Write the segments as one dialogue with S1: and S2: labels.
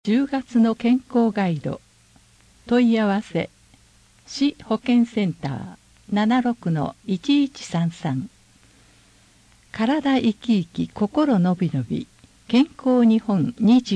S1: 10月の健康ガイド。問い合わせ市保健センター 76-1133。体生き生き心のびのび健康日本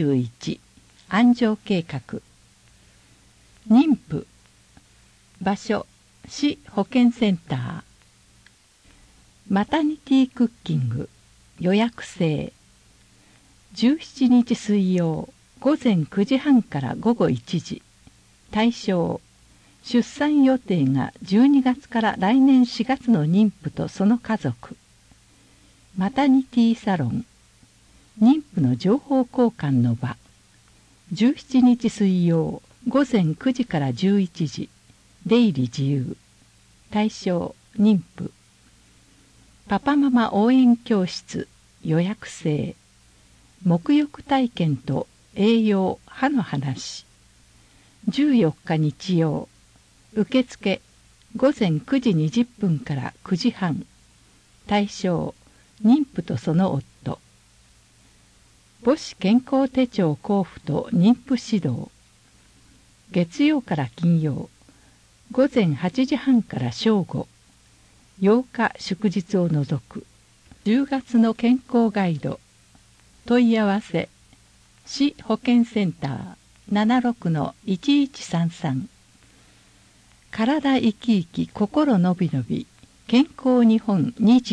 S1: 21安城計画。妊婦場所市保健センター。マタニティクッキング予約制。17日水曜午前9時半から午後1時。対象出産予定が12月から来年4月の妊婦とその家族。マタニティサロン妊婦の情報交換の場。17日水曜午前9時から11時。出入り自由。対象妊婦。パパママ応援教室予約制。沐浴体験と栄養歯の話。14日日曜受付午前9時20分から9時半。対象妊婦とその夫。母子健康手帳交付と妊婦指導。月曜から金曜午前8時半から正午。8日祝日を除く。10月の健康ガイド。問い合わせ市保健センター 76-1133。体生き生き心のびのび健康日本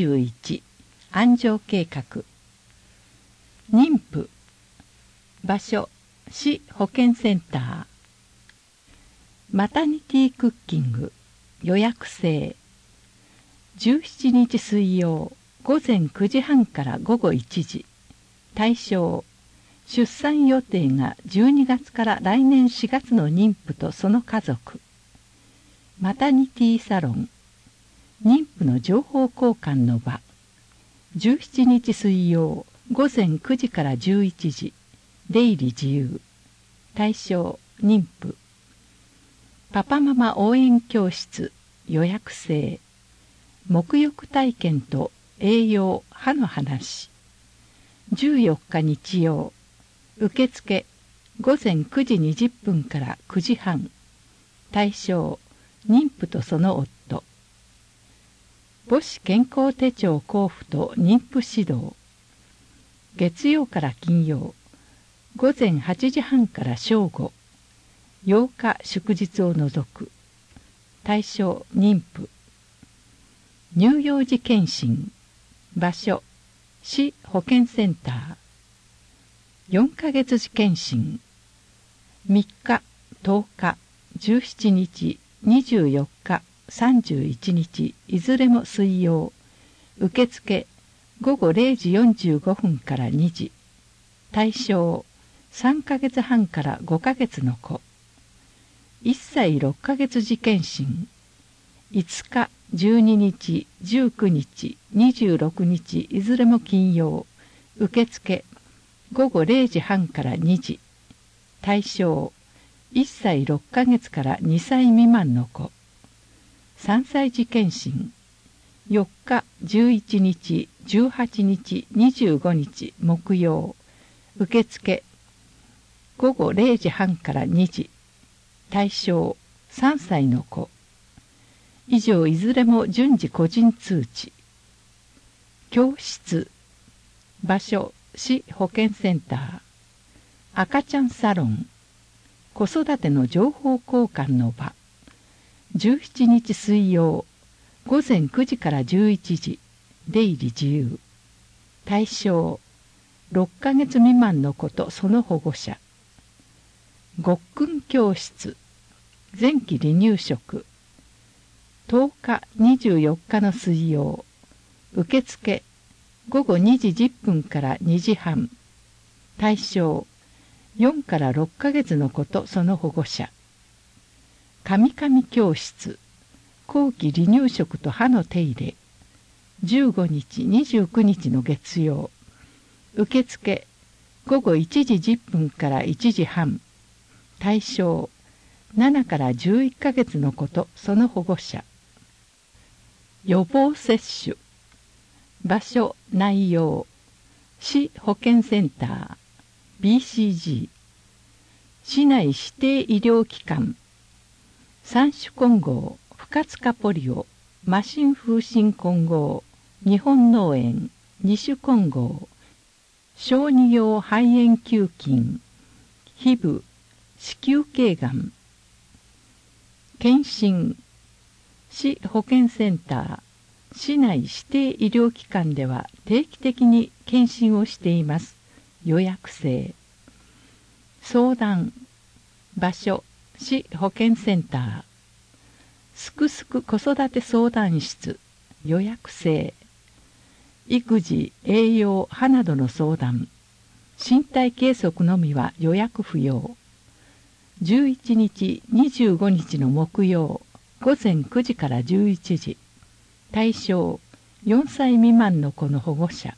S1: 21安城計画。妊婦場所市保健センター。マタニティクッキング予約制。17日水曜午前9時半から午後1時。対象出産予定が12月から来年4月の妊婦とその家族。マタニティサロン妊婦の情報交換の場。17日水曜午前9時から11時。出入り自由。対象妊婦。パパママ応援教室予約制。沐浴体験と栄養歯の話。14日日曜受付午前9時20分から9時半。対象妊婦とその夫。母子健康手帳交付と妊婦指導。月曜から金曜午前8時半から正午。8日祝日を除く。対象妊婦。乳幼児健診場所市保健センター。4ヶ月児健診。3日、10日、17日、24日、31日、いずれも水曜。受付午後0時45分から2時。対象3ヶ月半から5ヶ月の子。1歳6ヶ月児健診。5日、12日、19日、26日、いずれも金曜。受付午後0時半から2時。対象1歳6ヶ月から2歳未満の子。3歳児健診。4日、11日、18日、25日、木曜。受付午後0時半から2時。対象3歳の子。以上いずれも順次個人通知。教室場所市保健センター。赤ちゃんサロン子育ての情報交換の場。17日水曜午前9時から11時。出入り自由。対象6ヶ月未満の子とその保護者。ごっくん教室前期離乳食。10日24日の水曜。受付午後2時10分から2時半。対象4から6ヶ月の子とその保護者。かみかみ教室後期離乳食と歯の手入れ。15日29日の月曜。受付午後1時10分から1時半。対象7から11ヶ月の子とその保護者。予防接種場所内容市保健センター BCG。 市内指定医療機関、三種混合、不活化ポリオ、麻疹風疹混合、日本脳炎、二種混合、小児用肺炎球菌、皮膚、子宮頸がん。検診、市保健センター、市内指定医療機関では定期的に検診をしています。予約制。相談、場所、市保健センター。すくすく子育て相談室、予約制。育児、栄養、歯などの相談。身体計測のみは予約不要。11日、25日の木曜、午前9時から11時。対象、4歳未満の子の保護者。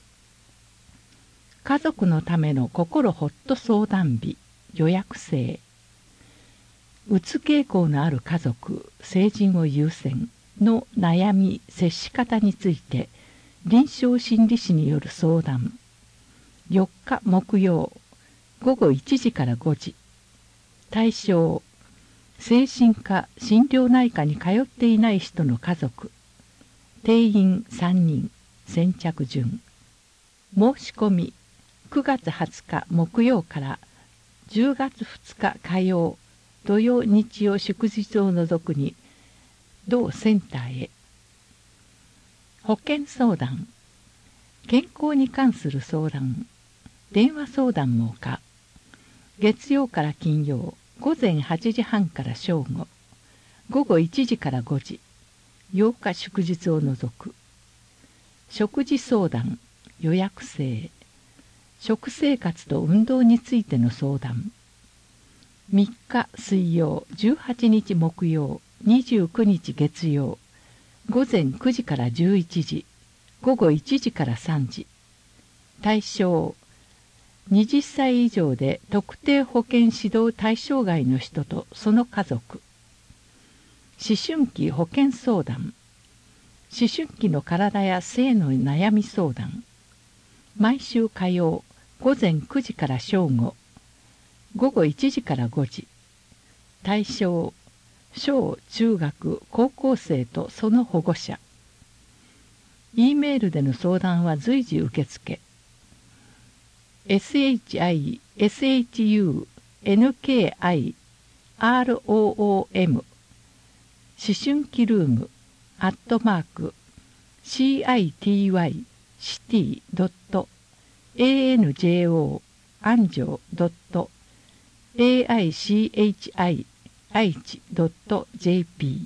S1: 家族のための心ほっと相談日、予約制。うつ傾向のある家族、成人を優先の悩み、接し方について、臨床心理士による相談。4日木曜、午後1時から5時。対象、精神科・心療内科に通っていない人の家族。定員3人、先着順。申し込み、9月20日木曜から10月2日火曜、土曜日曜祝日を除くに、同センターへ。保健相談、健康に関する相談、電話相談も可。月曜から金曜、午前8時半から正午、午後1時から5時、8日祝日を除く。食事相談、予約制。食生活と運動についての相談。3日水曜、18日木曜、29日月曜、午前9時から11時、午後1時から3時。対象、20歳以上で特定保健指導対象外の人とその家族。思春期保健相談。思春期の体や性の悩み相談。毎週火曜、午前9時から正午、午後1時から5時。対象、小中学高校生とその保護者。E メールでの相談は随時受付。shishunkiroom 思春期ルーム@city.anjo anjo.aichi.jp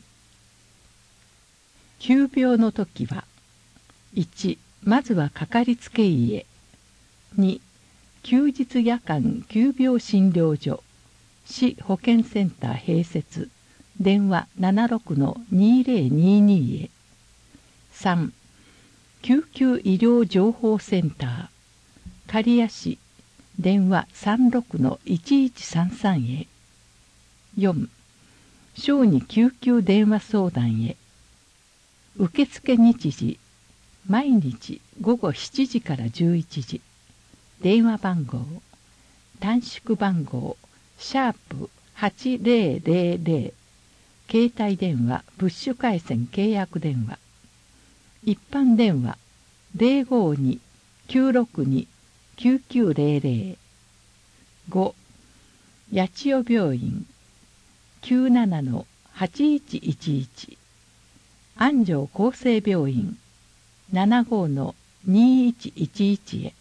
S1: 急病の時は1、まずはかかりつけ医へ。2、休日夜間急病診療所、市保健センター併設、電話 76-2022 へ。3、救急医療情報センター、刈谷市、電話 36-1133 へ。4、小児救急電話相談へ。受付日時、毎日午後7時から11時。電話番号、短縮番号、#8000、携帯電話、ブッシュ回線契約電話。一般電話、052-962-9900。5、八千代病院、97-8111。安城厚生病院、75-2111へ。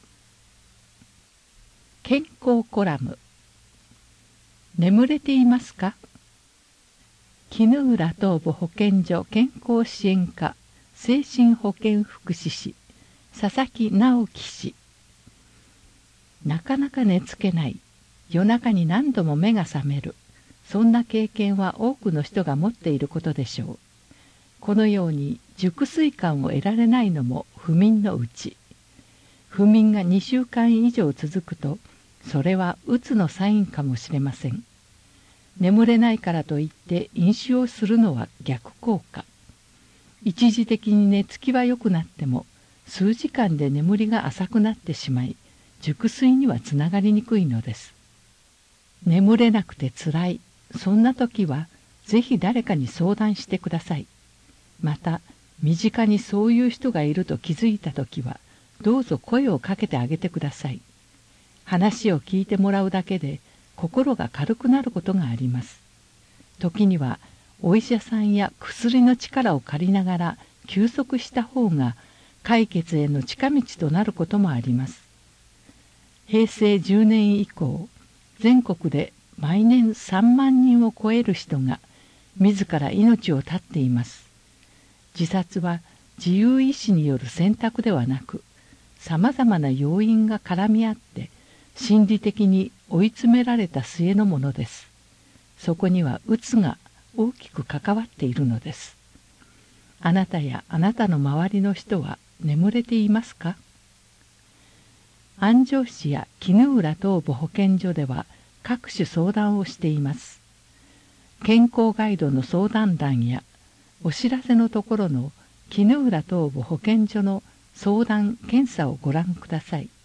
S1: 健康コラム。眠れていますか？絹浦東部保健所健康支援課精神保健福祉士佐々木直樹氏。なかなか寝つけない。夜中に何度も目が覚める。そんな経験は多くの人が持っていることでしょう。このように熟睡感を得られないのも不眠のうち。不眠が2週間以上続くと、それはうつのサインかもしれません。眠れないからといって飲酒をするのは逆効果。一時的に寝つきは良くなっても、数時間で眠りが浅くなってしまい、熟睡にはつながりにくいのです。 眠れなくてつらい、そんな時はぜひ誰かに相談してください。また身近にそういう人がいると気づいた時はどうぞ声をかけてあげてください。話を聞いてもらうだけで心が軽くなることがあります。時にはお医者さんや薬の力を借りながら休息した方が解決への近道となることもあります。平成10年以降、全国で毎年3万人を超える人が自ら命を絶っています。自殺は自由意志による選択ではなく、さまざまな要因が絡み合って心理的に追い詰められた末のものです。そこにはうつが大きく関わっているのです。あなたやあなたの周りの人は眠れていますか？安城市や絹浦東部保健所では各種相談をしています。健康ガイドの相談欄やお知らせのところの絹浦東部保健所の相談・検査をご覧ください。